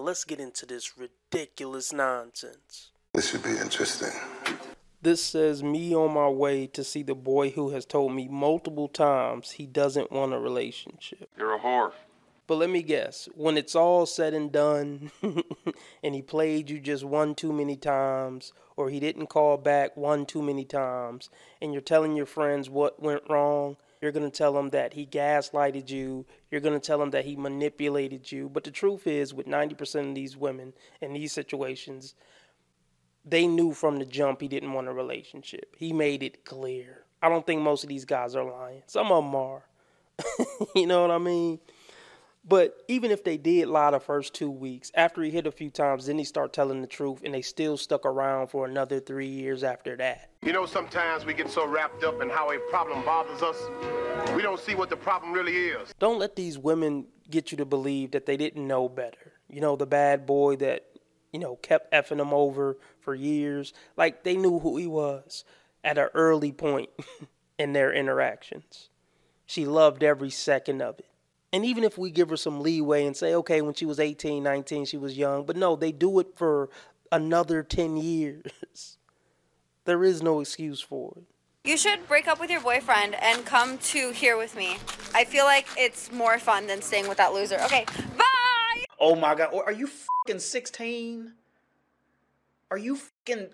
let's get into this ridiculous nonsense. This should be interesting. This says me on my way to see the boy who has told me multiple times he doesn't want a relationship. You're a whore. But let me guess, when it's all said and done, and he played you just one too many times, or he didn't call back one too many times, and you're telling your friends what went wrong, you're going to tell them that he gaslighted you, you're going to tell them that he manipulated you. But the truth is, with 90% of these women in these situations, they knew from the jump he didn't want a relationship. He made it clear. I don't think most of these guys are lying. Some of them are. You know what I mean? But even if they did lie the first 2 weeks, after he hit a few times, then he start telling the truth, and they still stuck around for another 3 years after that. You know, sometimes we get so wrapped up in how a problem bothers us, we don't see what the problem really is. Don't let these women get you to believe that they didn't know better. You know, the bad boy that, kept effing them over for years. Like, they knew who he was at an early point in their interactions. She loved every second of it. And even if we give her some leeway and say, okay, when she was 18, 19, she was young. But no, they do it for another 10 years. There is no excuse for it. You should break up with your boyfriend and come to here with me. I feel like it's more fun than staying with that loser. Okay, bye! Oh my God, are you fucking 16? Are you fucking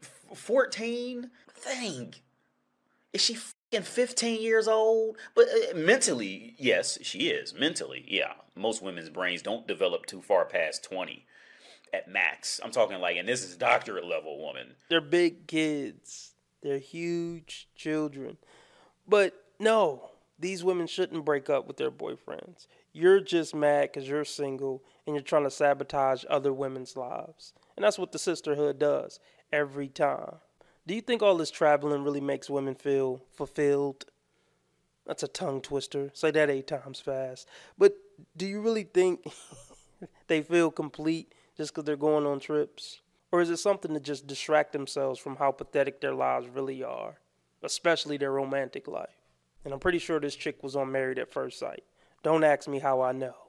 14? Think. Is she fucking 15 years old? But mentally, yes, she is. Mentally, yeah. Most women's brains don't develop too far past 20 at max. I'm talking like, and this is doctorate level woman. They're big kids. They're huge children. But no, these women shouldn't break up with their boyfriends. You're just mad because you're single and you're trying to sabotage other women's lives. And that's what the sisterhood does every time. Do you think all this traveling really makes women feel fulfilled? That's a tongue twister. Say that 8 times fast. But do you really think they feel complete just because they're going on trips? Or is it something to just distract themselves from how pathetic their lives really are, especially their romantic life? And I'm pretty sure this chick was on Married at First Sight. Don't ask me how I know.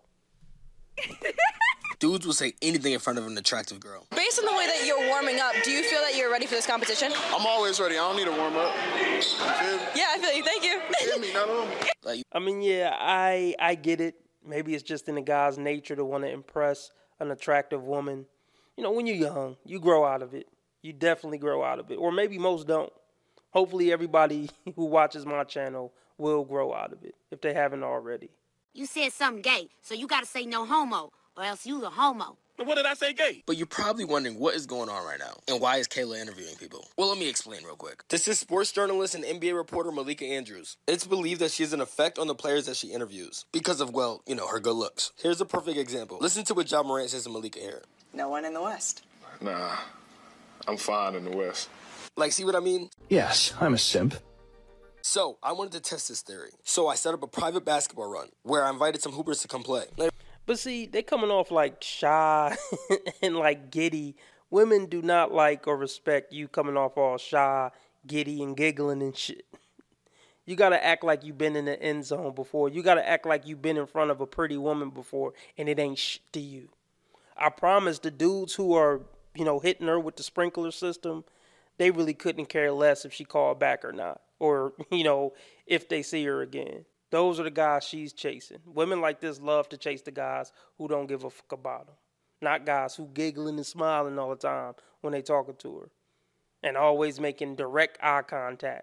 Dudes will say anything in front of an attractive girl. Based on the way that you're warming up, do you feel that you're ready for this competition? I'm always ready. I don't need to warm up. You feel me? Yeah, I feel you. Thank you. You feel me? Not on me. I mean, yeah, I get it. Maybe it's just in a guy's nature to want to impress an attractive woman. You know, when you're young, you grow out of it. You definitely grow out of it. Or maybe most don't. Hopefully everybody who watches my channel will grow out of it, if they haven't already. You said something gay, so you gotta say no homo, or else you a homo. But what did I say gay? But you're probably wondering what is going on right now, and why is Kayla interviewing people? Well, let me explain real quick. This is sports journalist and NBA reporter Malika Andrews. It's believed that she has an effect on the players that she interviews because of, well, her good looks. Here's a perfect example. Listen to what Ja Morant says to Malika here. No one in the West. Nah, I'm fine in the West. Like, see what I mean? Yes, I'm a simp. So, I wanted to test this theory. So, I set up a private basketball run where I invited some hoopers to come play. But see, they coming off like shy and like giddy. Women do not like or respect you coming off all shy, giddy, and giggling and shit. You got to act like you've been in the end zone before. You got to act like you've been in front of a pretty woman before, and it ain't shit to you. I promise the dudes who are, hitting her with the sprinkler system, they really couldn't care less if she called back or not. Or, if they see her again. Those are the guys she's chasing. Women like this love to chase the guys who don't give a fuck about them. Not guys who giggling and smiling all the time when they talking to her. And always making direct eye contact.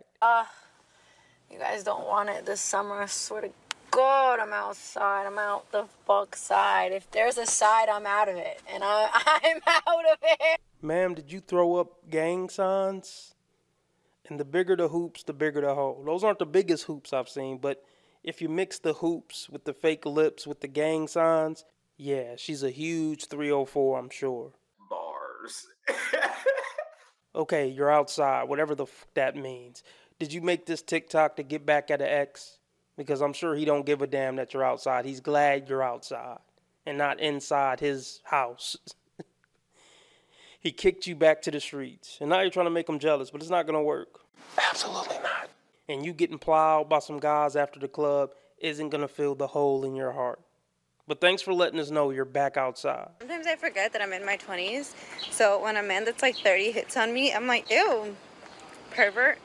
You guys don't want it this summer. I swear to God, I'm outside. I'm out the fuck side. If there's a side, I'm out of it. And I'm out of it. Ma'am, did you throw up gang signs? And the bigger the hoops, the bigger the hole. Those aren't the biggest hoops I've seen, but if you mix the hoops with the fake lips with the gang signs, yeah, she's a huge 304, I'm sure. Bars. Okay, you're outside, whatever the fuck that means. Did you make this TikTok to get back at an ex? Because I'm sure he don't give a damn that you're outside. He's glad you're outside and not inside his house. He kicked you back to the streets. And now you're trying to make him jealous, but it's not going to work. Absolutely not. And you getting plowed by some guys after the club isn't going to fill the hole in your heart. But thanks for letting us know you're back outside. Sometimes I forget that I'm in my 20s. So when a man that's like 30 hits on me, I'm like, ew, pervert.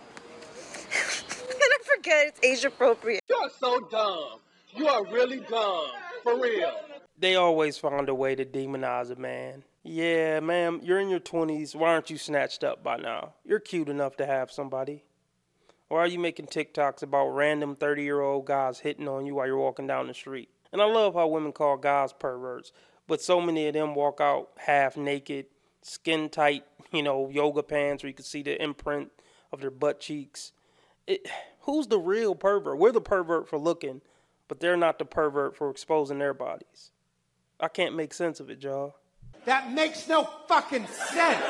And I forget it's age appropriate. You're so dumb. You are really dumb. For real. They always find a way to demonize a man. Yeah, ma'am, you're in your 20s. Why aren't you snatched up by now? You're cute enough to have somebody. Why are you making TikToks about random 30-year-old guys hitting on you while you're walking down the street? And I love how women call guys perverts, but so many of them walk out half naked, skin tight, yoga pants where you can see the imprint of their butt cheeks. Who's the real pervert? We're the pervert for looking, but they're not the pervert for exposing their bodies. I can't make sense of it, y'all. That makes no fucking sense.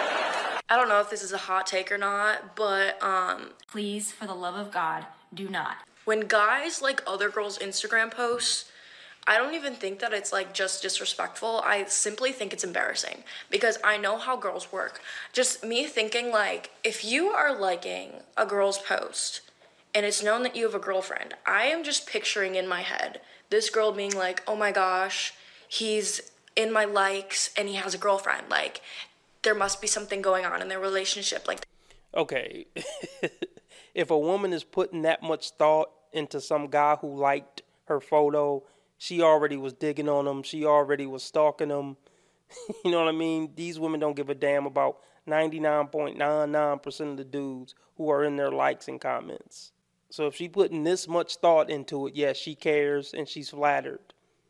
I don't know if this is a hot take or not, but please, for the love of God, do not. When guys like other girls' Instagram posts, I don't even think that it's like just disrespectful. I simply think it's embarrassing because I know how girls work. Just me thinking like, if you are liking a girl's post and it's known that you have a girlfriend, I am just picturing in my head this girl being like, oh my gosh, he's in my likes and he has a girlfriend. Like, there must be something going on in their relationship. Like, okay, if a woman is putting that much thought into some guy who liked her photo, she already was digging on him. She already was stalking him. You know what I mean? These women don't give a damn about 99.99% of the dudes who are in their likes and comments. So if she putting this much thought into it, yes, she cares and she's flattered.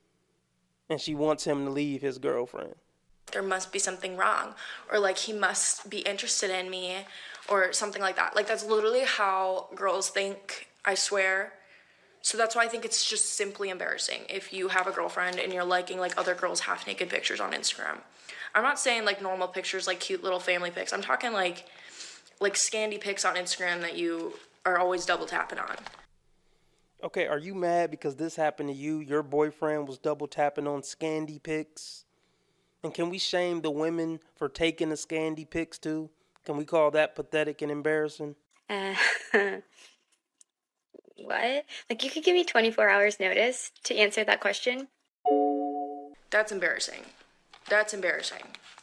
And she wants him to leave his girlfriend. There must be something wrong, or like he must be interested in me, or something like that. Like, that's literally how girls think, I swear. So that's why I think it's just simply embarrassing if you have a girlfriend and you're liking like other girls' half-naked pictures on Instagram. I'm not saying like normal pictures, like cute little family pics. I'm talking like Scandi pics on Instagram that you are always double tapping on. Okay, are you mad because this happened to you? Your boyfriend was double tapping on Scandi pics? And can we shame the women for taking the Scandi pics too? Can we call that pathetic and embarrassing? What? Like, you could give me 24 hours notice to answer that question? That's embarrassing. That's embarrassing.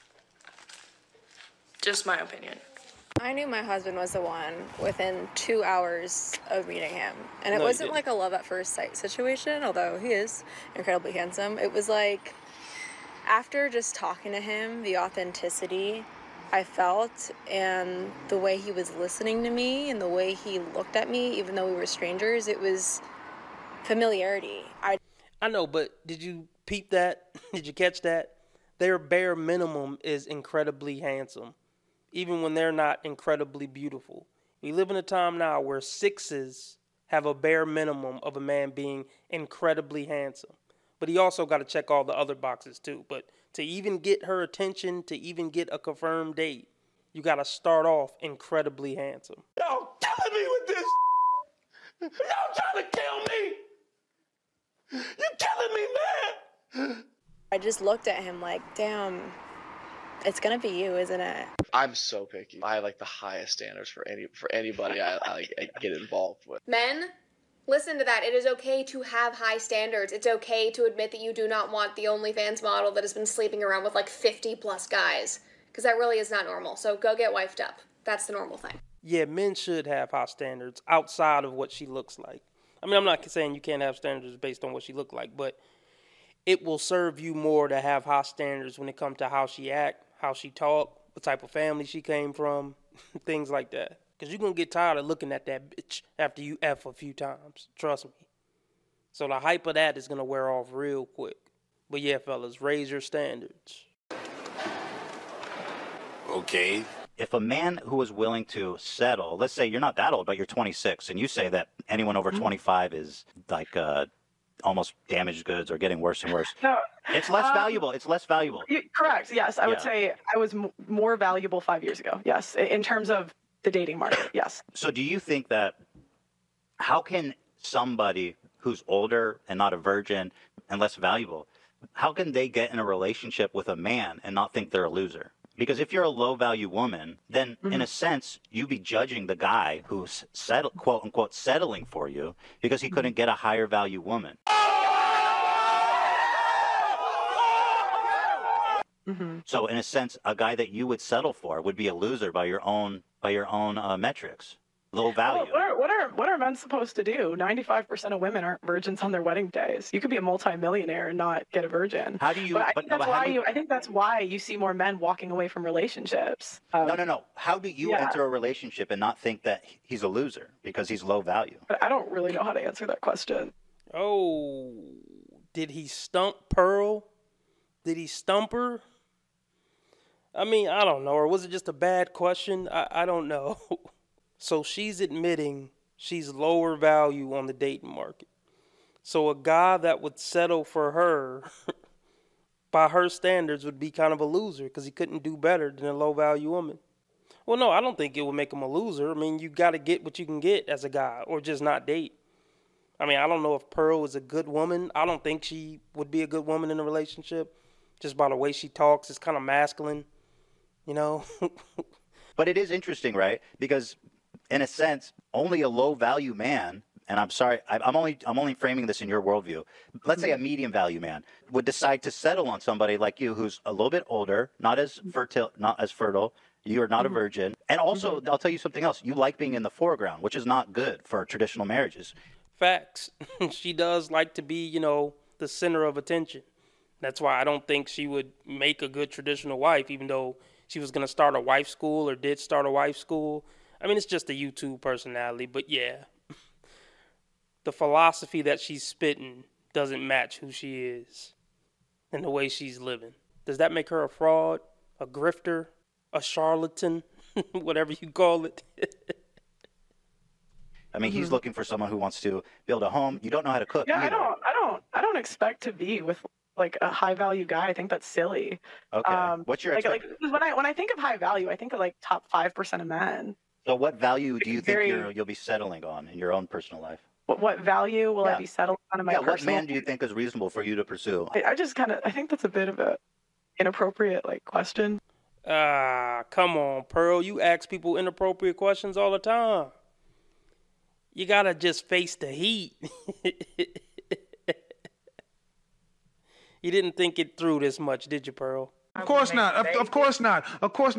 Just my opinion. I knew my husband was the one within 2 hours of meeting him. And it No, wasn't you like a love at first sight situation, although he is incredibly handsome. It was like, after just talking to him, the authenticity I felt and the way he was listening to me and the way he looked at me, even though we were strangers, it was familiarity. I know, but did you peep that? Did you catch that? Their bare minimum is incredibly handsome, even when they're not incredibly beautiful. We live in a time now where sixes have a bare minimum of a man being incredibly handsome. But he also got to check all the other boxes too. But to even get her attention, to even get a confirmed date, you got to start off incredibly handsome. Y'all killing me with this. Y'all trying to kill me. You killing me, man. I just looked at him like, damn, it's gonna be you, isn't it? I'm so picky. I have like the highest standards for anybody I get involved with. Men, listen to that. It is okay to have high standards. It's okay to admit that you do not want the OnlyFans model that has been sleeping around with like 50 plus guys. Because that really is not normal. So go get wifed up. That's the normal thing. Yeah, men should have high standards outside of what she looks like. I mean, I'm not saying you can't have standards based on what she look like, but it will serve you more to have high standards when it comes to how she act, how she talk, what type of family she came from, things like that. Because you're going to get tired of looking at that bitch after you F a few times. Trust me. So the hype of that is going to wear off real quick. But yeah, fellas, raise your standards. Okay. If a man who is willing to settle, let's say you're not that old, but you're 26, and you say that anyone over 25 is like almost damaged goods or getting worse and worse. No, it's less valuable. It's less valuable. Correct. Yes, I would say I was more valuable 5 years ago. Yes, in terms of the dating market. Yes. So do you think that how can somebody who's older and not a virgin and less valuable, how can they get in a relationship with a man and not think they're a loser? Because if you're a low-value woman, then in a sense, you'd be judging the guy who's quote-unquote settling for you because he couldn't get a higher-value woman. Mm-hmm. So in a sense, a guy that you would settle for would be a loser by your own metrics. Low value. Well, what are men supposed to do? 95% of women aren't virgins on their wedding days. You could be a multimillionaire and not get a virgin. How do you? But I think that's why you see more men walking away from relationships. No. How do you enter a relationship and not think that he's a loser because he's low value? But I don't really know how to answer that question. Oh, did he stump Pearl? Did he stump her? I mean, I don't know. Or was it just a bad question? I don't know. So she's admitting she's lower value on the dating market. So a guy that would settle for her, by her standards, would be kind of a loser because he couldn't do better than a low value woman. Well, no, I don't think it would make him a loser. I mean, you got to get what you can get as a guy or just not date. I mean, I don't know if Pearl is a good woman. I don't think she would be a good woman in a relationship just by the way she talks. It's kind of masculine, you know. But it is interesting, right? Because in a sense, only a low value man, and I'm sorry, I'm only framing this in your worldview. Let's say a medium value man would decide to settle on somebody like you who's a little bit older, not as fertile. You are not a virgin. And also, I'll tell you something else. You like being in the foreground, which is not good for traditional marriages. Facts. She does like to be, you know, the center of attention. That's why I don't think she would make a good traditional wife, even though she was going to start a wife school or did start a wife school. I mean, it's just a YouTube personality, but yeah. The philosophy that she's spitting doesn't match who she is and the way she's living. Does that make her a fraud, a grifter, a charlatan, whatever you call it? I mean, he's looking for someone who wants to build a home. You don't know how to cook. Yeah, either. I don't expect to be with like a high value guy. I think that's silly. Okay. What's your when I think of high value, I think of like top 5% of men. So what value do you think you'll be settling on in your own personal life? What value will I be settling on in my personal? What man do you think is reasonable for you to pursue? I think that's a bit of a inappropriate question. Come on, Pearl. You ask people inappropriate questions all the time. You gotta just face the heat. You didn't think it through this much, did you, Pearl? Of course not. Of course not. Of course not.